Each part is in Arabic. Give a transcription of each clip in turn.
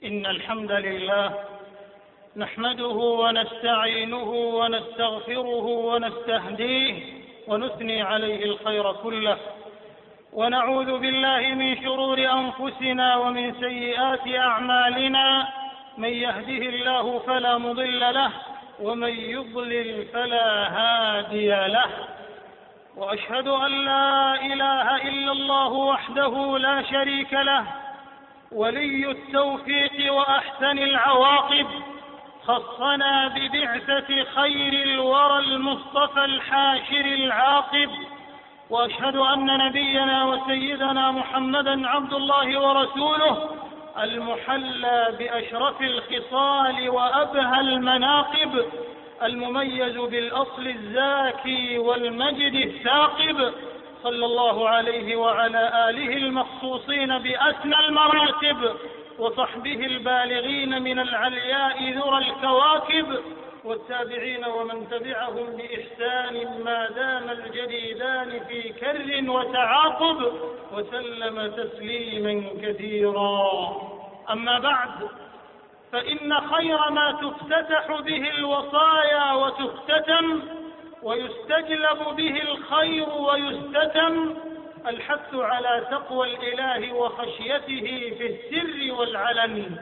إن الحمد لله نحمده ونستعينه ونستغفره ونستهديه ونثني عليه الخير كله، ونعوذ بالله من شرور أنفسنا ومن سيئات أعمالنا. من يهده الله فلا مضل له ومن يضلل فلا هادي له، وأشهد أن لا إله إلا الله وحده لا شريك له ولي التوفيق وأحسن العواقب. خصنا ببعثة خير الورى المصطفى الحاشر العاقب، وأشهد أن نبينا وسيدنا محمدا عبد الله ورسوله المحلى بأشرف الخصال وأبهى المناقب، المميز بالأصل الزاكي والمجد الثاقب، صلى الله عليه وعلى آله المخصوصين بأسنى المراتب، وصحبه البالغين من العلياء ذرى الكواكب، والتابعين ومن تبعهم بإحسان ما دام الجديدان في كر وتعاقب، وسلم تسليما كثيرا. أما بعد، فإن خير ما تفتتح به الوصايا وتختتم ويستجلب به الخير ويستتم الحث على تقوى الإله وخشيته في السر والعلن.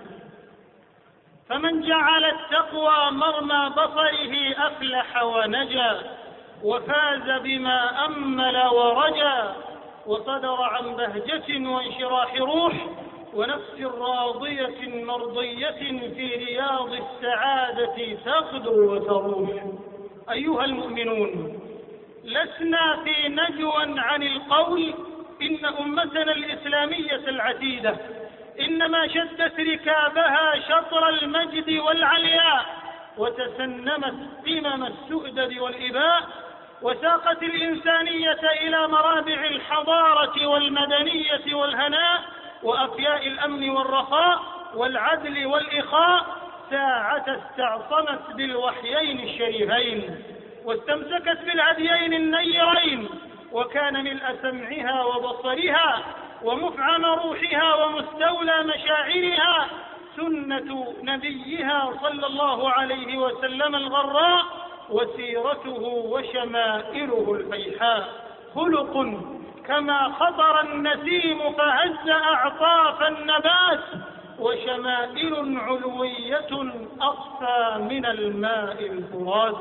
فمن جعل التقوى مرمى بصره أفلح ونجا، وفاز بما أمل ورجا، وصدر عن بهجة وانشراح روح ونفس راضية مرضية في رياض السعادة تغدو وتروح. أيها المؤمنون، لسنا في نجوى عن القول إن أمتنا الإسلامية العتيدة إنما شدت ركابها شطر المجد والعلياء، وتسنمت قمم السؤدد والإباء، وساقت الإنسانية إلى مرابع الحضارة والمدنية والهناء وأفياء الأمن والرخاء والعدل والإخاء، ساعة استعصمت بالوحيين الشريفين واستمسكت بالهديين النيرين، وكان ملء سمعها وبصرها ومفعم روحها ومستولى مشاعرها سنة نبيها صلى الله عليه وسلم الغراء، وسيرته وشمائله الفيحاء. خلق كما خطر النسيم فهز أعطاف النبات، وشمائل علوية أصفى من الماء الفرات.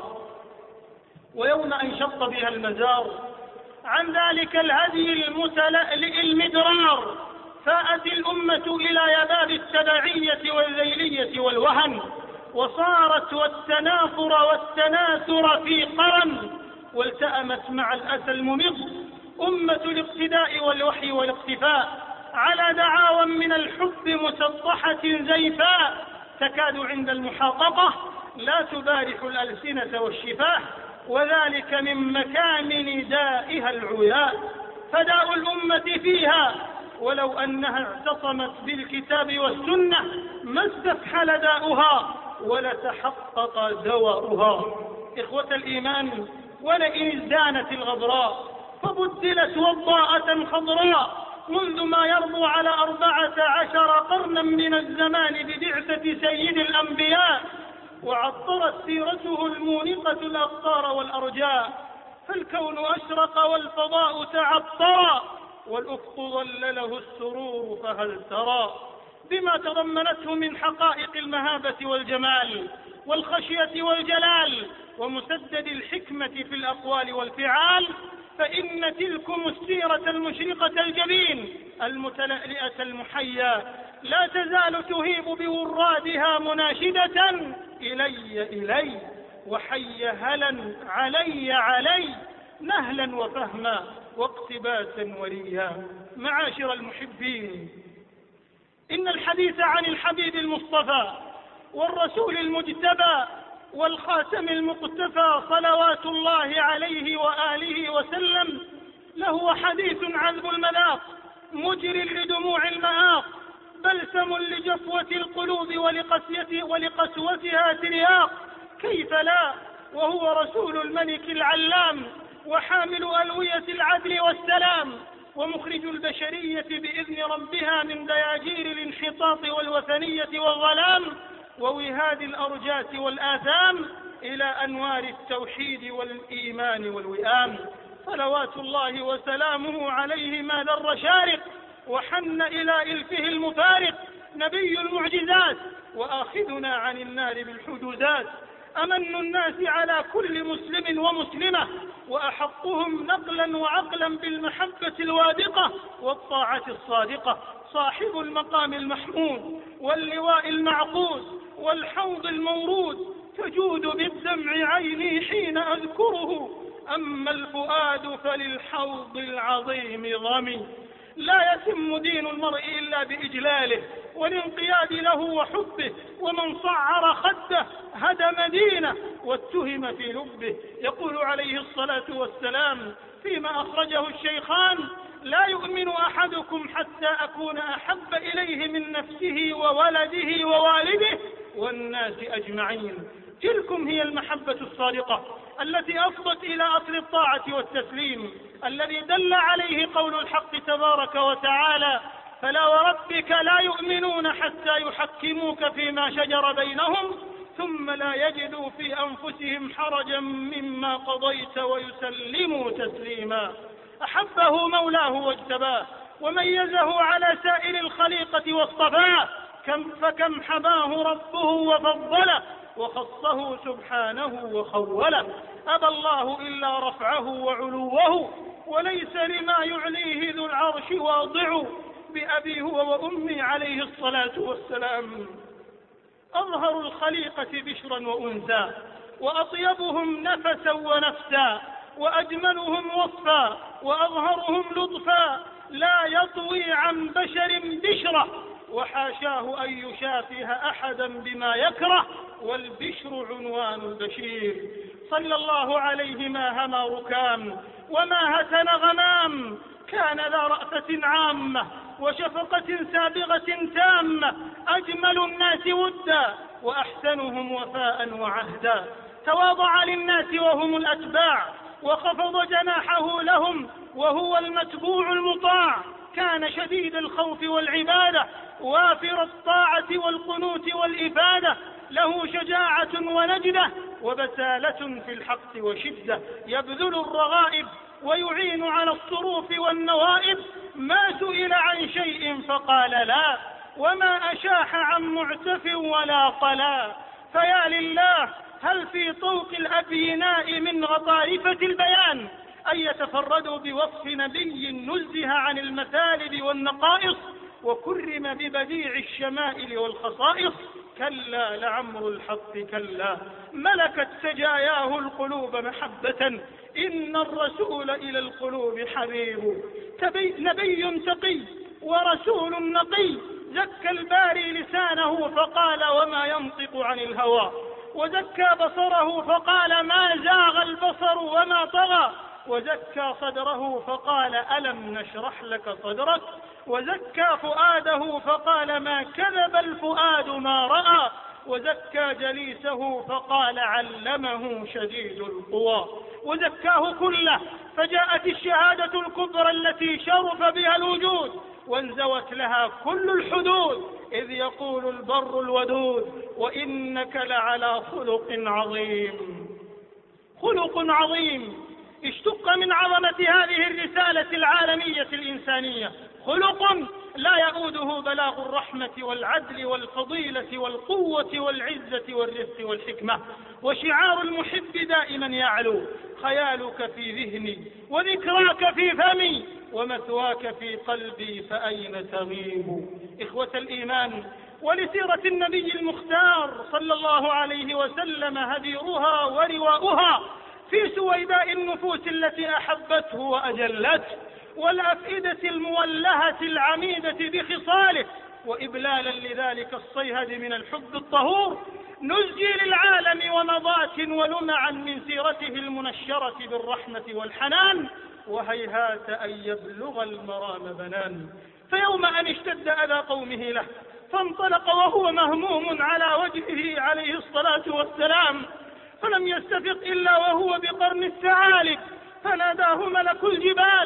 ويوم أنشط بها المزار عن ذلك الهدي المتلألئ المدرار، فاءت الأمة إلى يباب التبعية والذيلية والوهن، وصارت والتنافر والتناثر في قرن، والتأمت مع الأسى الممض أمة الاقتداء والوحي والاقتفاء على دعاوى من الحب مسطحة زيفاء، تكاد عند المحاققة لا تبارح الألسنة والشفاه، وذلك من مكامن دائها العياء. فداء الأمة فيها ولو أنها اعتصمت بالكتاب والسنة ما استفحل داؤها ولتحقق دواؤها. إخوة الإيمان، ولئن ازدانت الغبراء فبدلت وضاءة خضراء منذ ما يربو على 14 قرنا من الزمان ببعثة سيد الأنبياء، وعطرت سيرته المونقة الأقطار والأرجاء، فالكون أشرق والفضاء تعطرا، والأفق ظلله السرور، فهل ترى بما تضمنته من حقائق المهابة والجمال والخشية والجلال ومسدد الحكمة في الأقوال والفعال، فإن تلكم السيرة المشرقة الجبين المتلألئة المحيا لا تزال تهيب بورادها مناشدة إلي إلي، وحي هلا علي علي، نهلا وفهما واقتباسا وريا. معاشر المحبين، إن الحديث عن الحبيب المصطفى والرسول المجتبى والخاتم المقتفى صلوات الله عليه وآله وسلم لهو حديث عذب المذاق مجر لدموع المآق، بلسم لجفوة القلوب ولقسوتها ترياق. كيف لا وهو رسول الملك العلام وحامل ألوية العدل والسلام، ومخرج البشرية بإذن ربها من دياجير الانحطاط والوثنية والظلام ووهاد الأرجاس والآثام إلى أنوار التوحيد والإيمان والوئام. صلوات الله وسلامه عليه ما ذر شارق وحن إلى إلفه المفارق، نبي المعجزات وآخذنا عن النار بالحجوزات، أمن الناس على كل مسلم ومسلمة وأحقهم نقلا وعقلا بالمحبة الوادقة والطاعة الصادقة، صاحب المقام المحمود واللواء المعقود والحوض المورود، تجود بالدمع عيني حين أذكره، أما الفؤاد فللحوض العظيم ضمي. لا يتم دين المرء إلا بإجلاله والانقياد له وحبه، ومن صعر خده هدم دينه واتهم في لبه. يقول عليه الصلاة والسلام فيما أخرجه الشيخان: لا يؤمن أحدكم حتى أكون أحب إليه من نفسه وولده ووالده والناس أجمعين. تلكم هي المحبة الصادقة التي أفضت إلى أصل الطاعة والتسليم، الذي دل عليه قول الحق تبارك وتعالى: فلا وربك لا يؤمنون حتى يحكموك فيما شجر بينهم ثم لا يجدوا في أنفسهم حرجا مما قضيت ويسلموا تسليما. أحبه مولاه واجتباه وميزه على سائر الخليقة واصطفاه، فكم حباه ربه وفضله وخصه سبحانه وخوله. أبى الله إلا رفعه وعلوه، وليس لما يعليه ذو العرش واضع، بأبي هو وأمي عليه الصلاة والسلام. أظهر الخليقة بشرا وأنثى، وأطيبهم نفسا ونفسا، وأجملهم وصفا، وأظهرهم لطفا، لا يطوي عن بشر بشرة، وحاشاه أن يشافه أحدا بما يكره، والبشر عنوان البشير. صلى الله عليه ما هما ركام وما هتن غمام، كان ذا رأفة عامة وشفقة سابغة تامة، أجمل الناس ودا وأحسنهم وفاء وعهدا، تواضع للناس وهم الأتباع وخفض جناحه لهم وهو المتبوع المطاع، كان شديد الخوف والعبادة وافر الطاعة والقنوت والإفادة، له شجاعة ونجدة وبسالة في الحق وشدة، يبذل الرغائب ويعين على الصروف والنوائب، ما سئل عن شيء فقال لا، وما أشاح عن معتف ولا طلا. فيا لله هل في طوق الأبيناء من غطارفة البيان أن يتفردوا بوصف نبي نزه عن المثالب والنقائص وكرم ببديع الشمائل والخصائص؟ كلا لعمر الحق كلا، ملكت سجاياه القلوب محبة، إن الرسول إلى القلوب حبيب. نبي تقي ورسول نقي، زكى الباري لسانه فقال وما ينطق عن الهوى، وزكى بصره فقال ما زاغ البصر وما طغى، وزكى صدره فقال ألم نشرح لك صدرك، وزكى فؤاده فقال ما كذب الفؤاد ما رأى، وزكى جليسه فقال علمه شديد القوى، وزكاه كله فجاءت الشهادة الكبرى التي شرف بها الوجود وانزوت لها كل الحدود، إذ يقول البر الودود وإنك لعلى خلق عظيم. خلق عظيم اشتق من عظمة هذه الرسالة العالمية الإنسانية، خلق لا يؤوده بلاغ الرحمة والعدل والفضيلة والقوة والعزة والرفق والحكمة، وشعار المحب دائما يعلو، خيالك في ذهني وذكراك في فمي ومثواك في قلبي فأين تغيب. إخوة الإيمان، ولسيرة النبي المختار صلى الله عليه وسلم هديرها ورواؤها في سويداء النفوس التي أحبته وأجلته، والأفئدة المولهة العميدة بخصاله، وإبلالا لذلك الصيهد من الحب الطهور، نزجي للعالم ونضات ولمعا من سيرته المنشرة بالرحمة والحنان، وهيهات أن يبلغ المرام بنان. فيوم أن اشتد أذى قومه له فانطلق وهو مهموم على وجهه عليه الصلاة والسلام، فلم يستفق إلا وهو بقرن الثعالب، فناداه ملك الجبال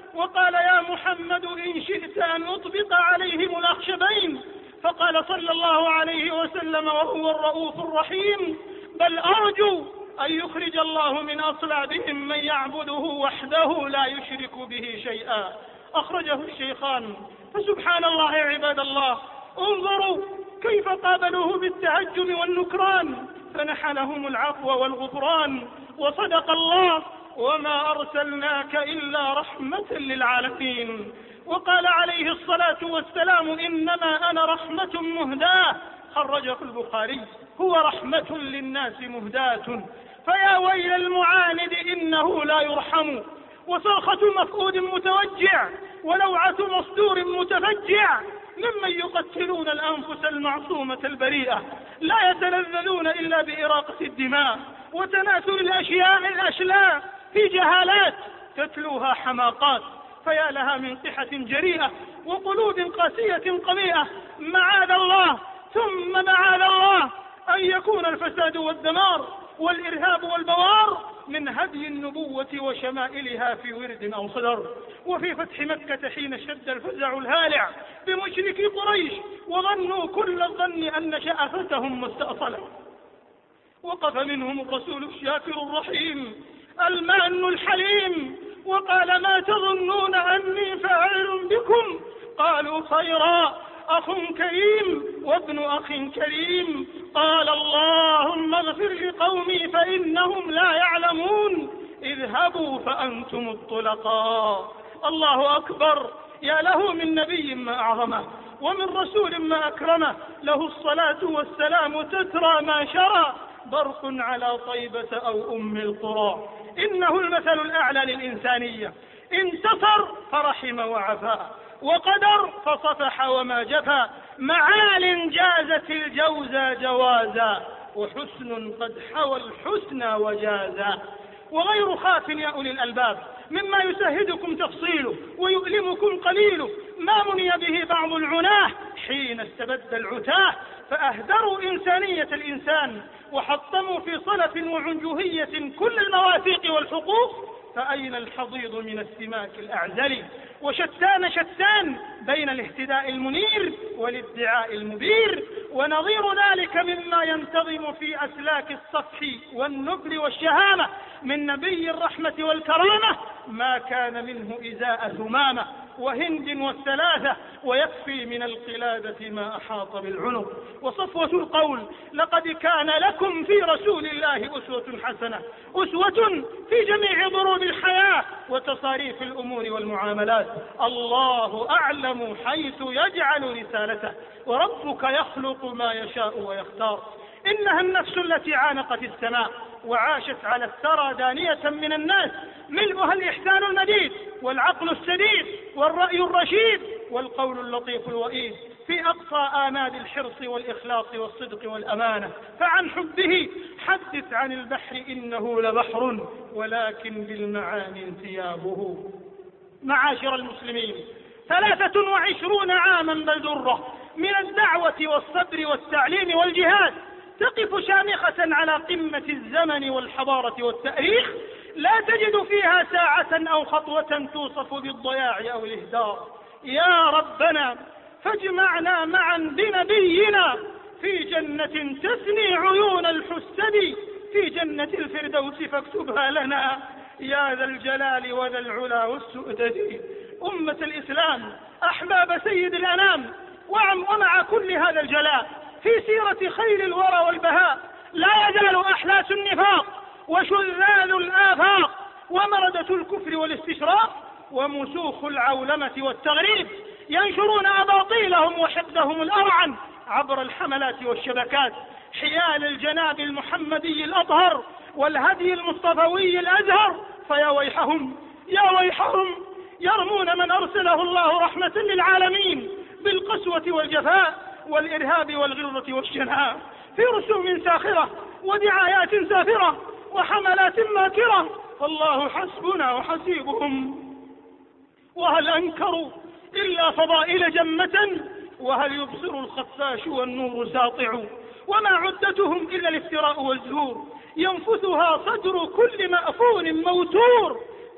وقال يا محمد إن شئت أن أطبق عليهم الأخشبين، فقال صلى الله عليه وسلم وهو الرؤوف الرحيم: بل أرجو أن يخرج الله من أصلابهم من يعبده وحده لا يشرك به شيئا. أخرجه الشيخان. فسبحان الله يا عباد الله، انظروا كيف قابلوه بالتهجم والنكران، فنحلهم العفو والغفران. وصدق الله: وما أرسلناك إلا رحمة للعالمين. وقال عليه الصلاة والسلام: إنما أنا رحمة مهداة، خرجه البخاري، هو رحمة للناس مهداة. فيا ويل المعاند إنه لا يرحم، وصرخة مفقود متوجع، ولوعة مصدور متفجع، ممن يقتلون الأنفس المعصومة البريئة، لا يتلذذون إلا بإراقة الدماء وتناثر الأشلاء في جهالات تتلوها حماقات. فيا لها من قحة جريئة وقلوب قاسية قبيئة. معاذ الله ثم معاذ الله أن يكون الفساد والدمار والإرهاب والبوار من هدي النبوة وشمائلها في ورد أو صدر. وفي فتح مكة حين شد الفزع الهالع بمشركي قريش وظنوا كل الظن أن شأفتهم مستأصلة، وقف منهم الرسول الشاكر الرحيم المان الحليم وقال: ما تظنون أني فاعل بكم؟ قالوا: خيرا، أخ كريم وابن أخ كريم. قال: اللهم اغفر لقومي فإنهم لا يعلمون، اذهبوا فأنتم الطلقاء. الله أكبر. يا له من نبي ما أعظمه، ومن رسول ما أكرمه، له الصلاة والسلام تترى ما شرى، برق على طيبة أو أم القرى. إنه المثل الأعلى للإنسانية، انتصر فرحم وعفا، وقدر فصفح وما جفا، معال جازت الجوزى جوازا، وحسن قد حوى الحسنى وجازا. وغير خاف يا أولي الألباب مما يسهدكم تفصيله ويؤلمكم قليله ما مني به بعض العناه حين استبد العتاه، فأهدروا إنسانية الإنسان وحطموا في صلف وعنجهية كل المواثيق والحقوق. فأين الحضيض من السماك الأعزل؟ وشتان شتان بين الاهتداء المنير والادعاء المبير. ونظير ذلك مما ينتظم في أسلاك الصفح والنبل والشهامة من نبي الرحمة والكرامة ما كان منه إزاء ثمامة وهند والثلاثة، ويكفي من القلادة ما أحاط بالعنق. وصفوة القول: لقد كان لكم في رسول الله أسوة حسنة، أسوة في جميع ضروب الحياة وتصاريف الأمور والمعاملات. الله أعلم حيث يجعل رسالته، وربك يخلق ما يشاء ويختار. إنها النفس التي عانقت السماء وعاشت على الثرى دانية من الناس، ملؤها الإحسان المديد والعقل السديد والرأي الرشيد والقول اللطيف الوئيد، في أقصى آمال الحرص والإخلاص والصدق والأمانة. فعن حبه حدث عن البحر إنه لبحر ولكن بالمعاني انتيابه. معاشر المسلمين، 23 عاما بل درة من الدعوة والصبر والتعليم والجهاد تقف شامخة على قمة الزمن والحضارة والتاريخ، لا تجد فيها ساعة أو خطوة توصف بالضياع أو الإهدار. يا ربنا فاجمعنا معا بنبينا في جنة تثني عيون الحسد، في جنة الفردوس فاكتبها لنا يا ذا الجلال وذا العلا والسؤدد. أمة الإسلام، أحباب سيد الأنام، ومع كل هذا الجلاء في سيرة خير الورى والبهاء لا يزال أحلاس النفاق وشذاذ الآفاق ومردة الكفر والاستشراق ومسوخ العولمة والتغريب ينشرون أباطيلهم وحقدهم الأرعن عبر الحملات والشبكات حيال الجناب المحمدي الأطهر والهدي المصطفوي الأزهر. فيا ويحهم يا ويحهم، يرمون من أرسله الله رحمة للعالمين بالقسوة والجفاء والإرهاب والغلظة والشناء في رسوم ساخرة ودعايات سافرة وحملات ماكرة. فالله حسبنا وحسيبهم. وهل أنكروا إلا فضائل جمة؟ وهل يبصر الخفاش والنور ساطع؟ وما عدتهم إلا الافتراء والزور، ينفثها صدر كل مأفون موتور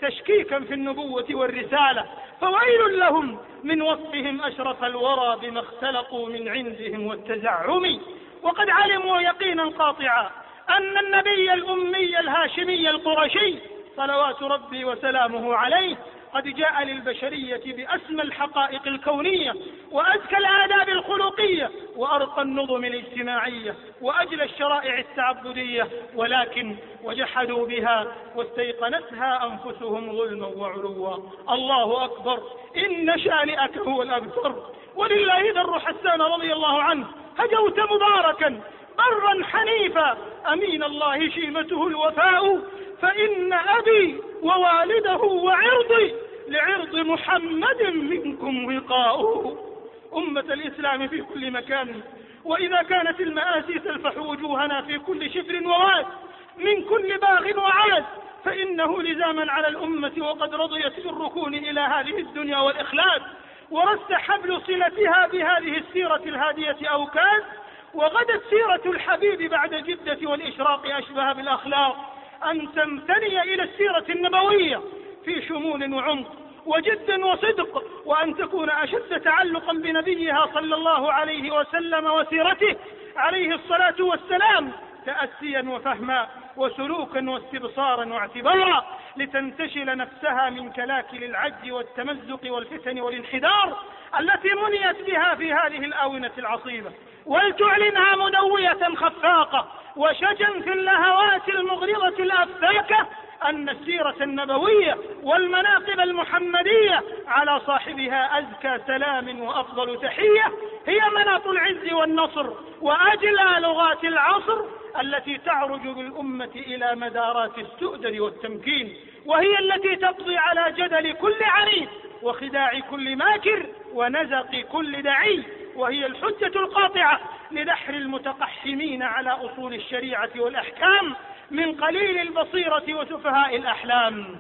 تشكيكا في النبوة والرسالة، فويل لهم من وصفهم أشرف الورى بما اختلقوا من عندهم والتزعم. وقد علموا يقينا قاطعا أن النبي الأمي الهاشمي القرشي صلوات ربي وسلامه عليه قد جاء للبشرية بأسمى الحقائق الكونية وأزكى الآداب الخلقية وأرقى النظم الاجتماعية وأجلى الشرائع التعبدية، ولكن وجحدوا بها واستيقنتها أنفسهم ظلما وعلوا. الله أكبر، إن شانئك هو الأبتر. ولله در حسان رضي الله عنه: هجوت مباركا برا حنيفا أمين الله شيمته الوفاء، فإن أبي ووالده وعرضي لعرض محمد منكم وقاء. أمة الإسلام في كل مكان، وإذا كانت المآسي تلفح وجوهنا في كل شفر وواد من كل باغ وعاد، فإنه لزاما على الأمة وقد رضيت بالركون إلى هذه الدنيا والإخلاص، ورست حبل صلتها بهذه السيرة الهادية أوكاد، وغدت سيرة الحبيب بعد جدة والإشراق أشبه بالأخلاق، أن تمتني إلى السيرة النبوية في شمول وعمق وجد وصدق، وأن تكون أشد تعلقا بنبيها صلى الله عليه وسلم وسيرته عليه الصلاة والسلام تأسيا وفهما وسلوكا واستبصارا واعتبارا، لتنتشل نفسها من كلاكل العجز والتمزق والفتن والانحدار التي منيت بها في هذه الآونة العصيبة، ولتعلنها مدوية خفاقة وشجا في اللهوات المغرضة الأفاكة أن السيرة النبوية والمناقب المحمدية على صاحبها أزكى سلام وأفضل تحية، هي مناط العز والنصر وأجلى لغات العصر التي تعرج بالأمة إلى مدارات السؤدد والتمكين، وهي التي تقضي على جدل كل عنيد وخداع كل ماكر ونزق كل دعي، وهي الحجة القاطعة لدحر المتقحمين على أصول الشريعة والأحكام من قليل البصيرة وسفهاء الأحلام.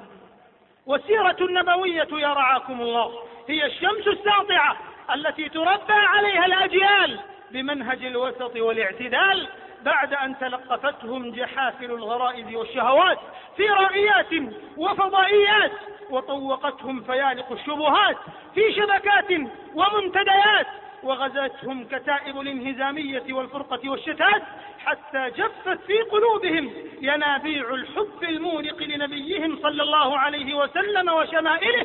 والسيرة النبوية يا رعاكم الله هي الشمس الساطعة التي تربى عليها الأجيال بمنهج الوسط والاعتدال، بعد أن تلقفتهم جحافل الغرائز والشهوات في رائيات وفضائيات، وطوقتهم فيالق الشبهات في شبكات ومنتديات، وغزتهم كتائب الانهزامية والفرقة والشتات، حتى جفت في قلوبهم ينابيع الحب المورق لنبيهم صلى الله عليه وسلم وشمائله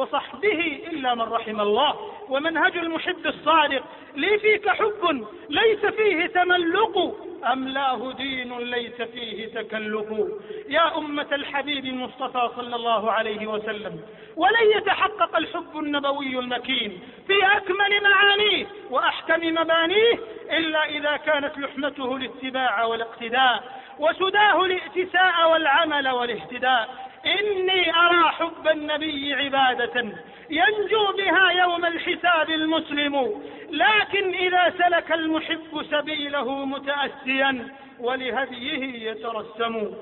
وصحبه إلا من رحم الله. ومنهج المحب الصادق: لي فيك حب ليس فيه تملق، أملاه دين ليس فيه تكلف. يا أمة الحبيب المصطفى صلى الله عليه وسلم، ولن يتحقق الحب النبوي المكين في أكمل معانيه وأحكم مبانيه إلا إذا كانت لحمته الاتباع والاقتداء، وسداه الائتساء والعمل والاهتداء. إني أرى حب النبي عبادة ينجو بها يوم الحساب المسلم، لكن إذا سلك المحب سبيله متأسيا ولهديه يترسم.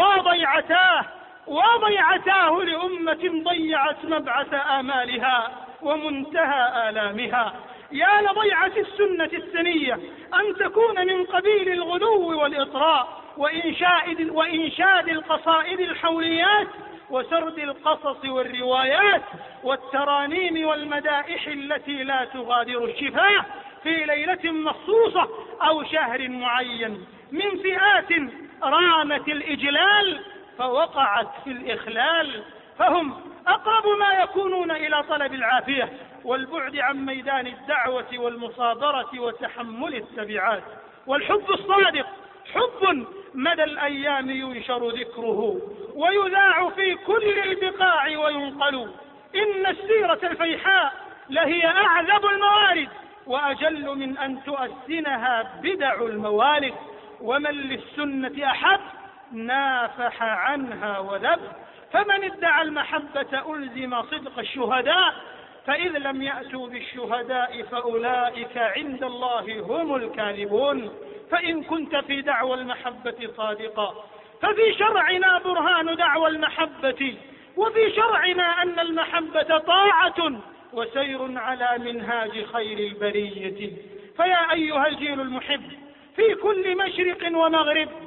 وضيعتاه لأمة ضيعت مبعث آمالها ومنتهى آلامها. يا لضيعة السنة السنية أن تكون من قبيل الغلو والإطراء وإنشاد القصائد الحوليات وسرد القصص والروايات والترانيم والمدائح التي لا تغادر الشفاه في ليلة مخصوصة أو شهر معين، من فئات رامت الإجلال فوقعت في الإخلال، فهم أقرب ما يكونون إلى طلب العافية والبعد عن ميدان الدعوة والمصابرة وتحمل التبعات. والحب الصادق حب مدى الأيام ينشر ذكره ويذاع في كل البقاع وينقل. إن السيرة الفيحاء لهي أعذب الموارد وأجل من أن تؤسنها بدع الموالد، ومن للسنة أحب نافح عنها وذب، فمن ادعى المحبة ألزم صدق الشهداء، فإذ لم يأتوا بالشهداء فأولئك عند الله هم الكاذبون. فإن كنت في دعوى المحبة صادقا ففي شرعنا برهان دعوى المحبة، وفي شرعنا أن المحبة طاعة وسير على منهاج خير البرية. فيا أيها الجيل المحب في كل مشرق ومغرب،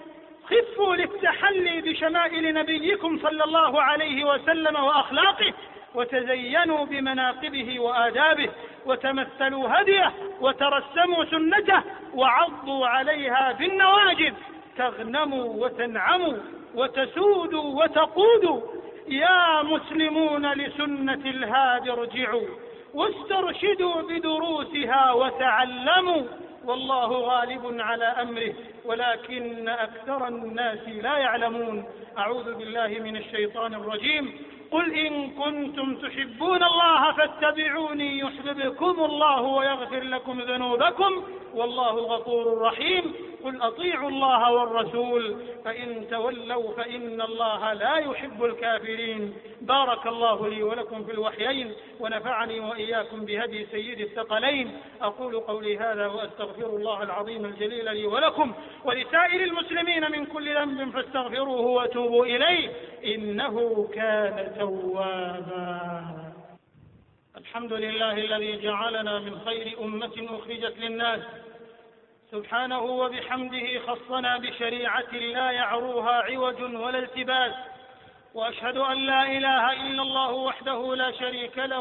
خفوا للتحلي بشمائل نبيكم صلى الله عليه وسلم وأخلاقه، وتزينوا بمناقبه وآدابه، وتمثلوا هديه، وترسموا سنته، وعضوا عليها بالنواجذ، تغنموا وتنعموا وتسودوا وتقودوا. يا مسلمون لسنة الهادي ارجعوا، واسترشدوا بدروسها وتعلموا، والله غالب على أمره ولكن أكثر الناس لا يعلمون. أعوذ بالله من الشيطان الرجيم. قل إن كنتم تحبون الله فاتبعوني يحببكم الله ويغفر لكم ذنوبكم والله الغفور الرحيم. قل أطيعوا الله والرسول فإن تولوا فإن الله لا يحب الكافرين. بارك الله لي ولكم في الوحيين، ونفعني وإياكم بهدي سيد الثقلين. أقول قولي هذا وأستغفر الله العظيم الجليل لي ولكم ولسائر المسلمين من كل ذنب فاستغفروه وتوبوا إليه إنه كان توابا. الحمد لله الذي جعلنا من خير أمة أخرجت للناس، سبحانه وبحمده خصنا بشريعة لا يعروها عوج ولا التباس، وأشهد أن لا إله إلا الله وحده لا شريك له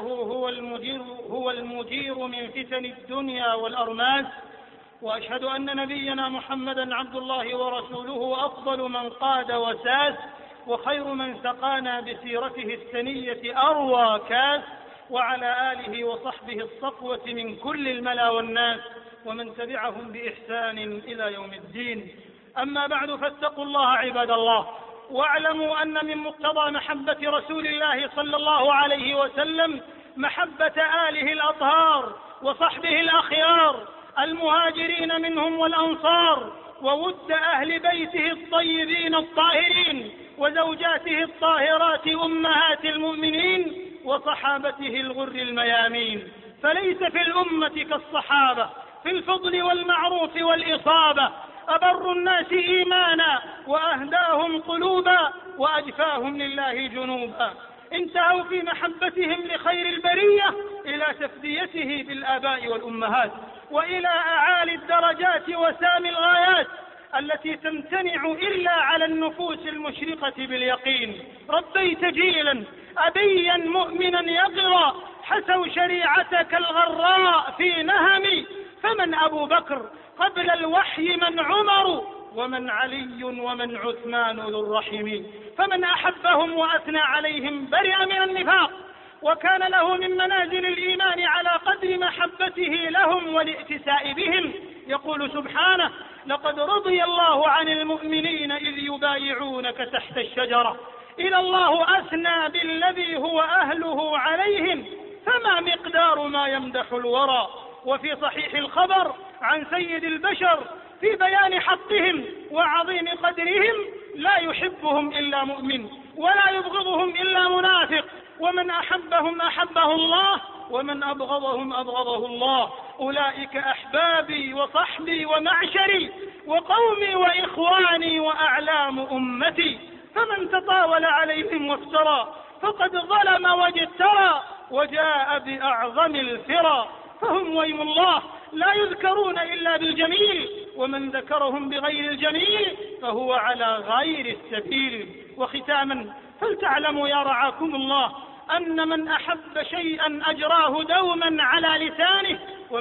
هو المجير من فتن الدنيا والأرماس، وأشهد أن نبينا محمدا عبد الله ورسوله أفضل من قاد وساس، وخير من سقانا بسيرته السنية أروى كاس، وعلى آله وصحبه الصفوة من كل الملا والناس ومن تبعهم بإحسان إلى يوم الدين. أما بعد، فاتقوا الله عباد الله، واعلموا أن من مقتضى محبة رسول الله صلى الله عليه وسلم محبة آله الأطهار وصحبه الأخيار المهاجرين منهم والأنصار، وود أهل بيته الطيبين الطاهرين، وزوجاته الطاهرات أمهات المؤمنين، وصحابته الغر الميامين. فليس في الأمة كالصحابة في الفضل والمعروف والإصابة، أبر الناس إيمانا وأهداهم قلوبا وأجفاهم لله جنوبا. انتهوا في محبتهم لخير البرية إلى تفديته بالآباء والأمهات، وإلى أعالي الدرجات وسامي الغايات التي تمتنع إلا على النفوس المشرقة باليقين. ربيت جيلا أبيا مؤمنا يقرأ، حسوا شريعتك الغراء في نهم، فمن أبو بكر قبل الوحي من عمر، ومن علي ومن عثمان ذو الرحم. فمن أحبهم وأثنى عليهم برئ من النفاق، وكان له من منازل الإيمان على قدر محبته لهم والائتساء بهم. يقول سبحانه: لقد رضي الله عن المؤمنين إذ يبايعونك تحت الشجرة. إلى الله أثنى بالذي هو أهله عليهم، فما مقدار ما يمدح الورى. وفي صحيح الخبر عن سيد البشر في بيان حقهم وعظيم قدرهم: لا يحبهم إلا مؤمن، ولا يبغضهم إلا منافق، ومن أحبهم أحبه الله، ومن أبغضهم أبغضه الله. أولئك أحبابي وصحبي ومعشري وقومي وإخواني وأعلام أمتي. فمن تطاول عليهم وافترى فقد ظلم واجترى، وجاء بأعظم الفرى. فهم ويم الله لا يذكرون إلا بالجميل، ومن ذكرهم بغير الجميل فهو على غير السبيل. وختاما، فلتعلموا يا رعاكم الله أن من أحب شيئا أجراه دوما على لسانه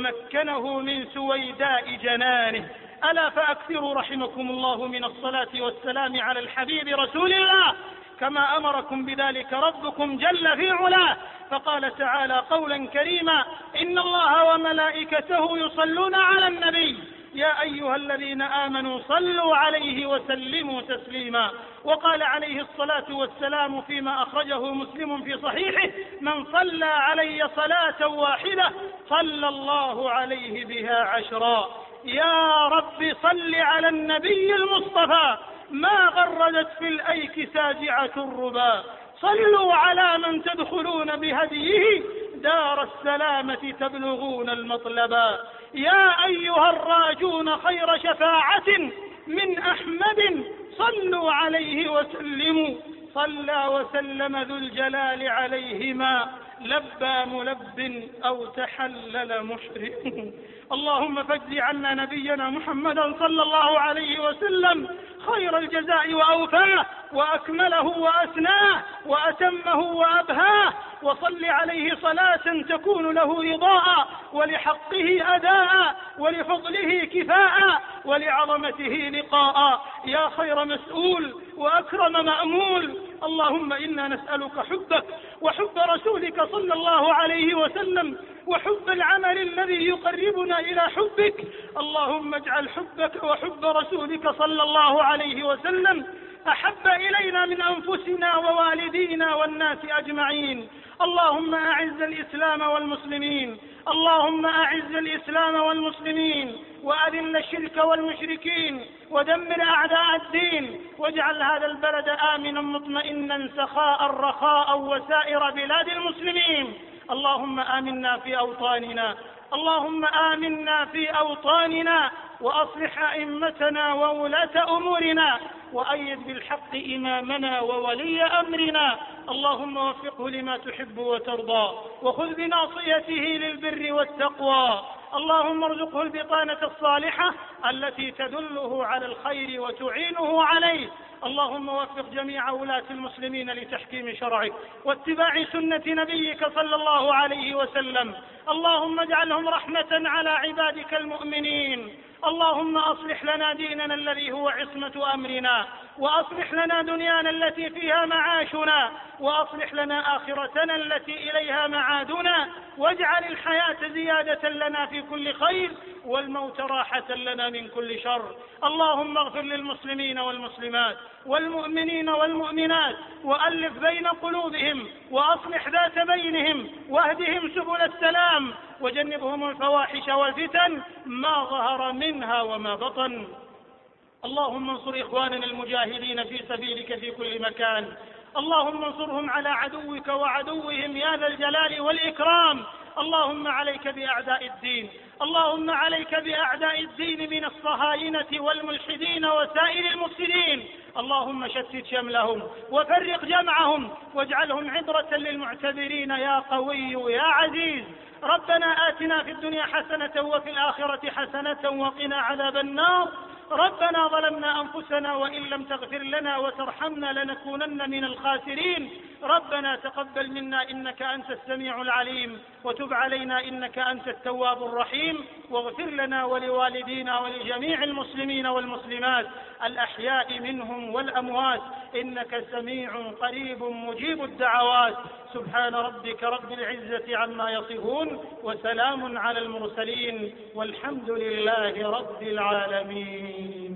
ومكنه من سويداء جنانه. ألا فأكثروا رحمكم الله من الصلاة والسلام على الحبيب رسول الله، كما أمركم بذلك ربكم جل في علاه. فقال تعالى قولا كريما: إن الله وملائكته يصلون على النبي يا أيها الذين آمنوا صلوا عليه وسلموا تسليما. وقال عليه الصلاة والسلام فيما أخرجه مسلم في صحيحه: من صلى علي صلاة واحدة صلى الله عليه بها 10. يا رب صل على النبي المصطفى ما غردت في الأيك ساجعة الربا. صلوا على من تدخلون بهديه دار السلامة تبلغون المطلبا. يا أيها الراجون خير شفاعة من أحمد صلوا عليه وسلموا. صلى وسلم ذو الجلال عليهما لبى ملب أو تحلل محرم. اللهم فاجز عنا نبينا محمدا صلى الله عليه وسلم خير الجزاء وأوفاه وأكمله وأسناه وأتمه وأبهاه، وصل عليه صلاة تكون له رضاء ولحقه أداء ولفضله كفاء ولعظمته لقاء. يا خير مسؤول وأكرم مأمول، اللهم إنا نسألك حبك وحب رسولك صلى الله عليه وسلم وحب العمل الذي يقربنا إلى حبك. اللهم اجعل حبك وحب رسولك صلى الله عليه وسلم أحب إلينا من أنفسنا ووالدينا والناس أجمعين. اللهم أعز الإسلام والمسلمين، اللهم أعز الإسلام والمسلمين وأذل الشرك والمشركين ودمر أعداء الدين، واجعل هذا البلد آمنا مطمئنا سخاء رخاء وسائر بلاد المسلمين. اللهم آمنا في أوطاننا، اللهم آمنا في أوطاننا وأصلح أئمتنا وولاة أمورنا وأيد بالحق إمامنا وولي أمرنا. اللهم وفقه لما تحب وترضى وخذ بناصيته للبر والتقوى. اللهم ارزقه البطانة الصالحة التي تدله على الخير وتعينه عليه. اللهم وفق جميع ولاة المسلمين لتحكيم شرعك واتباع سنة نبيك صلى الله عليه وسلم. اللهم اجعلهم رحمة على عبادك المؤمنين. اللهم أصلح لنا ديننا الذي هو عصمة أمرنا، وأصلح لنا دنيانا التي فيها معاشنا، وأصلح لنا آخرتنا التي إليها معادنا، واجعل الحياة زيادة لنا في كل خير والموت راحة لنا من كل شر. اللهم اغفر للمسلمين والمسلمات والمؤمنين والمؤمنات وألف بين قلوبهم وأصلح ذات بينهم واهدهم سبل السلام وجنبهم الفواحش والفتن ما ظهر منها وما بطن. اللهم انصر إخواننا المجاهدين في سبيلك في كل مكان، اللهم انصرهم على عدوك وعدوهم يا ذا الجلال والإكرام. اللهم عليك بأعداء الدين، اللهم عليك بأعداء الدين من الصهاينة والملحدين وسائر المفسدين. اللهم شتت شملهم وفرق جمعهم واجعلهم عبرة للمعتبرين يا قوي يا عزيز. ربنا آتنا في الدنيا حسنة وفي الآخرة حسنة وقنا عذاب النار. ربنا ظلمنا أنفسنا وإن لم تغفر لنا وترحمنا لنكونن من الخاسرين. ربنا تقبل منا إنك أنت السميع العليم وتب علينا إنك أنت التواب الرحيم، واغفر لنا ولوالدينا ولجميع المسلمين والمسلمات الأحياء منهم والأموات إنك سميع قريب مجيب الدعوات. سبحان ربك رب العزة عما يصفون وسلام على المرسلين والحمد لله رب العالمين.